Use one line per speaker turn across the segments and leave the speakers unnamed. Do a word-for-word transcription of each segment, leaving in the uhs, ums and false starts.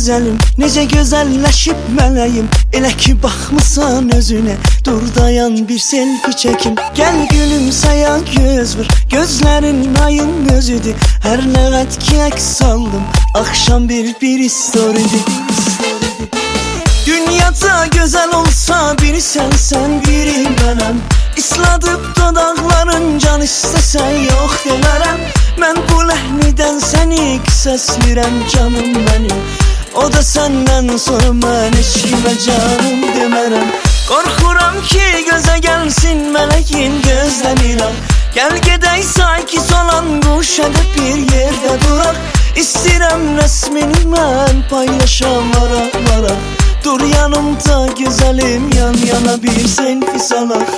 gözəlim, necə gözəlləşib mələyim. Elə ki baxmısan özünə, dur dayan bir selfie çəkim. Gəl gülümsəyə göz vur, gözlərin ayın özüdür. Hər nə qət ki əks aldım, axşam bir bir storydir. Dünyada gözəl olsa biri sən, sən biri mənəm. İsladıb dodaqların can istəsən yox demərəm. Mən bu ləhnidən səni qisəslirəm canım mənim. O da səndən sonra mən heç kimə canım demərəm. Qorxuram ki gözə gəlsin mələyin gözləmirəm. Gəl gedək sakit olan quşada bir yerdə duraq. İstəyirəm rəsmini mən paylaşam ara-ara. Dur yanımda gözəlim, yan yana bir selfie salaq.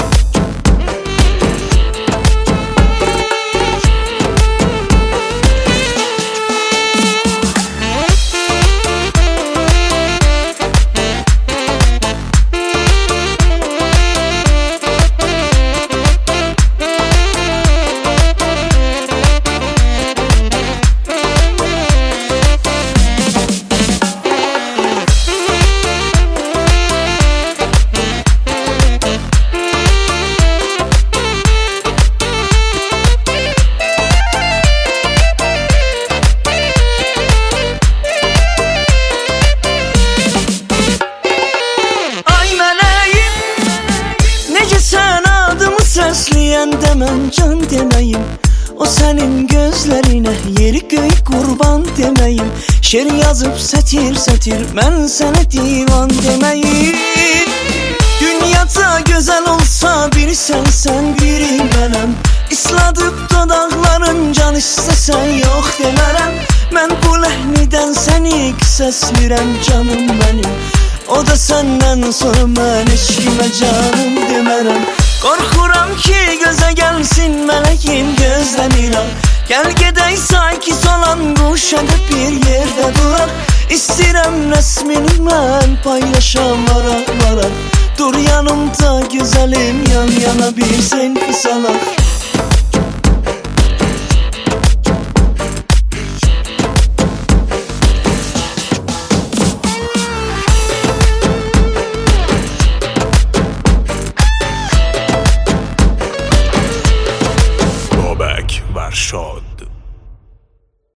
Səsləyəndə mən can deməyim, o sənin gözlərinə yeri göy qurban deməyim. Şer yazıb sətir sətir, mən sənə divan deməyim. Dünyada gözəl olsa biri sən, sən biri mənəm. İsladıb dodaqların can istəsən yox demərəm. Mən bu ləhnidən səni qisəslirəm canım mənim. O da səndən sonra mən heç kimə canım demərəm. Qorxuram ki gözə gəlsin mələyin gözləmirəm. Gəl gedək sakit olan quşada bir yerdə duraq. İstəyirəm rəsmini mən paylaşam ara-ara. Dur yanımda gözəlim, yan yana bir selfie salaq.
Varşad.